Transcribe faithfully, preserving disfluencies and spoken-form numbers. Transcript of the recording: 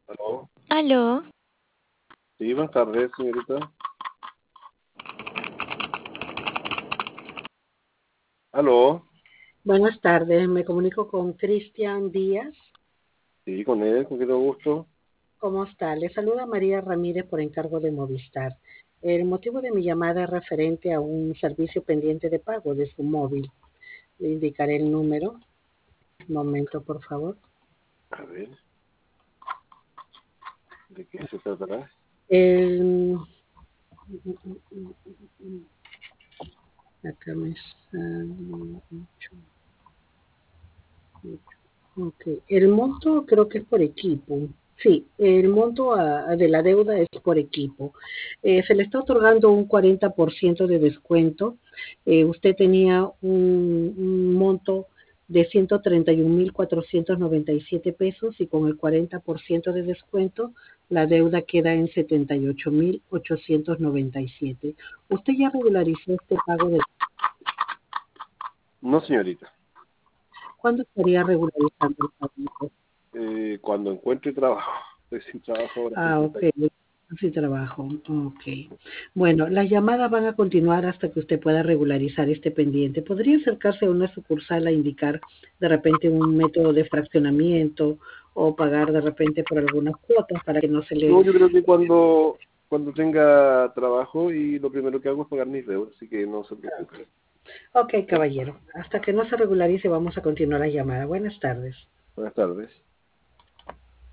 Aló. Aló, Sí, buenas tardes, señorita. Aló. Buenas tardes, me comunico con Cristian Díaz. Sí, con él, con qué tengo gusto. ¿Cómo está? Le saluda María Ramírez por encargo de Movistar. El motivo de mi llamada es referente a un servicio pendiente de pago de su móvil. Le indicaré el número. Un momento, por favor. A ver. ¿De qué se tratará? El... Acá me sale... Ok, el monto creo que es por equipo. Sí, el monto a- a de la deuda es por equipo. Eh, se le está otorgando un cuarenta por ciento de descuento. Eh, usted tenía un, un monto de ciento treinta y un mil cuatrocientos noventa y siete pesos y con el cuarenta por ciento de descuento la deuda queda en setenta y ocho mil ochocientos noventa y siete. ¿Usted ya regularizó este pago de No, señorita. cuándo estaría regularizando el pago? Eh, cuando encuentre trabajo. Estoy sin trabajo ahora hace Ah, treinta ok. años. Sí, trabajo. Ok. Bueno, las llamadas van a continuar hasta que usted pueda regularizar este pendiente. ¿Podría acercarse a una sucursal a indicar de repente un método de fraccionamiento o pagar de repente por algunas cuotas para que no se le... No, yo creo que cuando, cuando tenga trabajo y lo primero que hago es pagar mis deudas, así que no se preocupe. Ok, caballero. Hasta que no se regularice vamos a continuar la llamada. Buenas tardes. Buenas tardes.